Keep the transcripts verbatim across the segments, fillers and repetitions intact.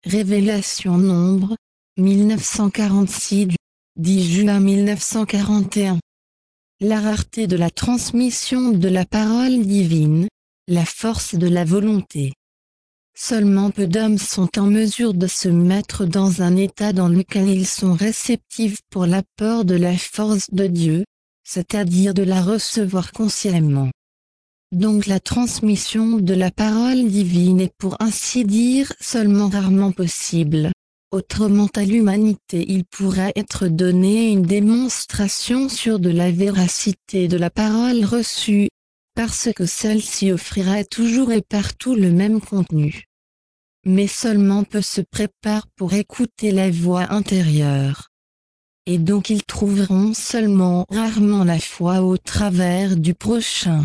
Révélation Nombre, mille neuf cent quarante-six du dix juin mille neuf cent quarante et un. La rareté de la transmission de la parole divine, la force de la volonté. Seulement peu d'hommes sont en mesure de se mettre dans un état dans lequel ils sont réceptifs pour l'apport de la force de Dieu, c'est-à-dire de la recevoir consciemment. Donc la transmission de la parole divine est pour ainsi dire seulement rarement possible. Autrement à l'humanité il pourrait être donné une démonstration sur de la véracité de la parole reçue, parce que celle-ci offrirait toujours et partout le même contenu. Mais seulement peu se préparent pour écouter la voix intérieure. Et donc ils trouveront seulement rarement la foi au travers du prochain.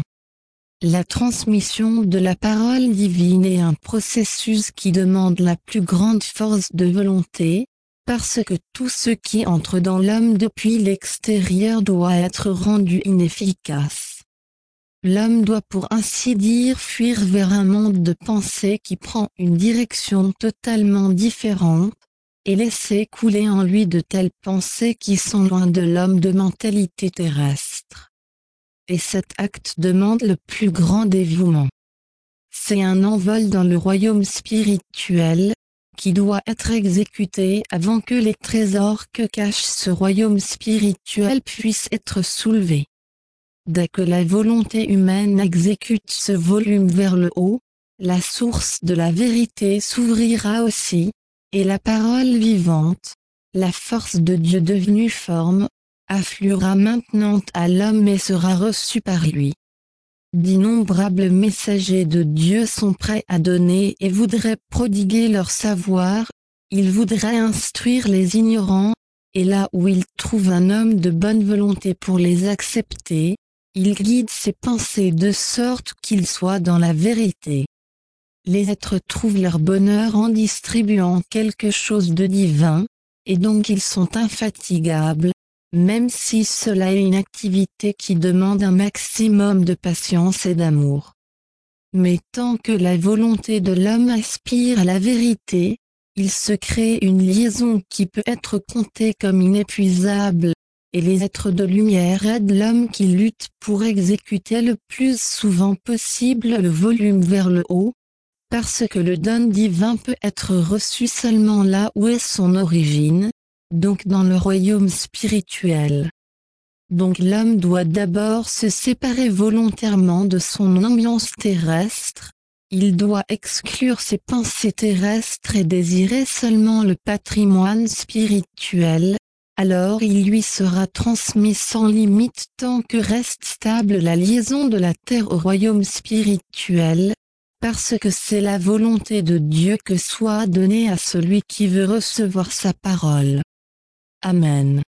La transmission de la parole divine est un processus qui demande la plus grande force de volonté, parce que tout ce qui entre dans l'homme depuis l'extérieur doit être rendu inefficace. L'homme doit pour ainsi dire fuir vers un monde de pensée qui prend une direction totalement différente, et laisser couler en lui de telles pensées qui sont loin de l'homme de mentalité terrestre. Et cet acte demande le plus grand dévouement. C'est un envol dans le royaume spirituel, qui doit être exécuté avant que les trésors que cache ce royaume spirituel puissent être soulevés. Dès que la volonté humaine exécute ce volume vers le haut, la source de la vérité s'ouvrira aussi, et la parole vivante, la force de Dieu devenue forme, affluera maintenant à l'homme et sera reçu par lui. D'innombrables messagers de Dieu sont prêts à donner et voudraient prodiguer leur savoir, ils voudraient instruire les ignorants, et là où ils trouvent un homme de bonne volonté pour les accepter, ils guident ses pensées de sorte qu'ils soient dans la vérité. Les êtres trouvent leur bonheur en distribuant quelque chose de divin, et donc ils sont infatigables, même si cela est une activité qui demande un maximum de patience et d'amour. Mais tant que la volonté de l'homme aspire à la vérité, il se crée une liaison qui peut être comptée comme inépuisable, et les êtres de lumière aident l'homme qui lutte pour exécuter le plus souvent possible le volume vers le haut, parce que le don divin peut être reçu seulement là où est son origine, donc dans le royaume spirituel. Donc l'homme doit d'abord se séparer volontairement de son ambiance terrestre, il doit exclure ses pensées terrestres et désirer seulement le patrimoine spirituel, alors il lui sera transmis sans limite tant que reste stable la liaison de la terre au royaume spirituel, parce que c'est la volonté de Dieu que soit donnée à celui qui veut recevoir sa parole. Amen.